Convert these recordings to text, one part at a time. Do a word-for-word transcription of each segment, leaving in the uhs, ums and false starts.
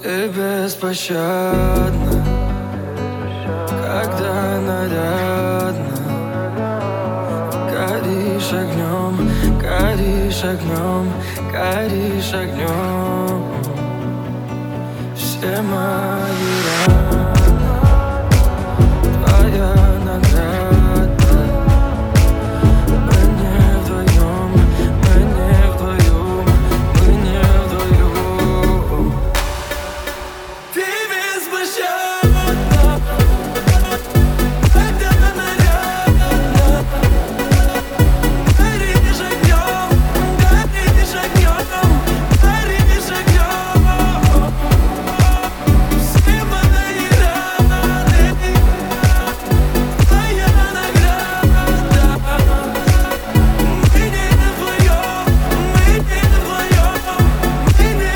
Ты беспощадна, когда нарядно горишь огнем, горишь огнем, горишь огнем. Все мои раны, твоя награда. Мы не вдвоем, мы не вдвоем, мы не вдвоем. Ты беспощадна, когда нарядно горишь огнем, горишь огнем, горишь огнем. Все мои раны, твоя награда. Мы не вдвоем, мы не вдвоем, мы не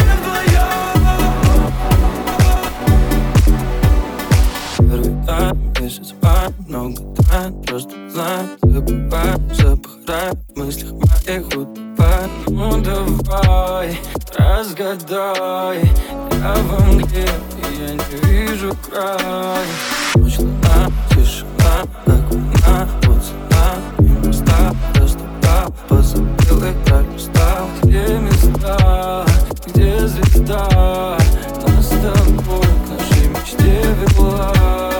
вдвоем. Первый тайм, месяц май, много тайн, просто знаю, забываю, запах рая в мыслях моих утопает. Ну давай, разгадай, я во мгле, и я не вижу края. Ночь, луна, тишина, как луна, вот цена, и моста, доступа, позабыл и так устал. Где места, где звезда, нас с тобой к нашей мечте вела.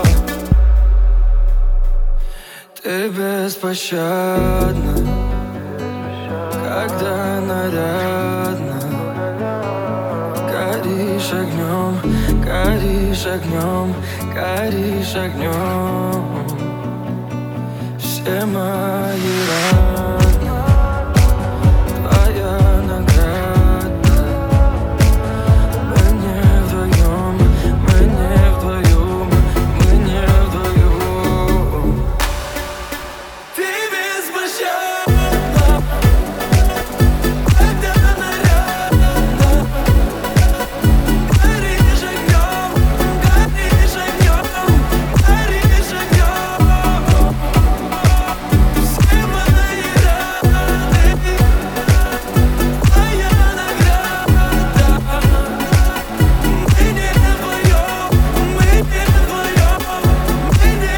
Ты беспощадна, когда нарядно горишь огнем, горишь огнем, горишь огнем. Все мои раны, твоя награда. Мы не вдвоем, мы не вдвоем, мы не вдвоем. Ты беспощадна, когда нарядно горишь огнем, горишь огнем, горишь огнем. Все мои раны, твоя награда. Мы не вдвоем, мы не вдвоем, мы не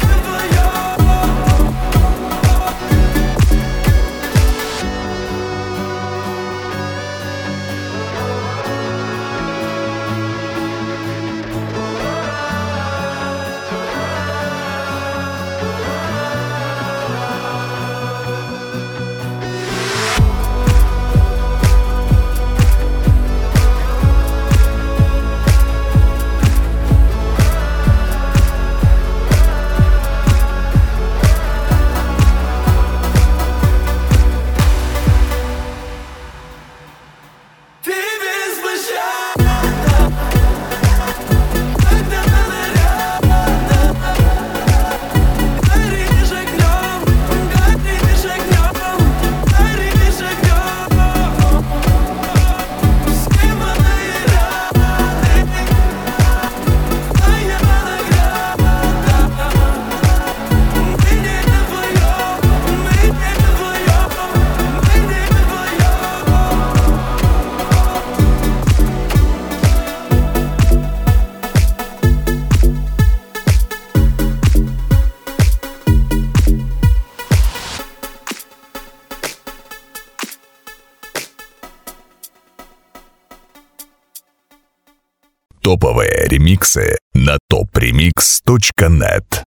Ты беспощадна, когда нарядно горишь огнем, горишь огнем, горишь огнем. Все мои раны, твоя награда. Мы не вдвоем, мы не вдвоем, мы не вдвоем. Топовые ремиксы на топ ремикс точка нет.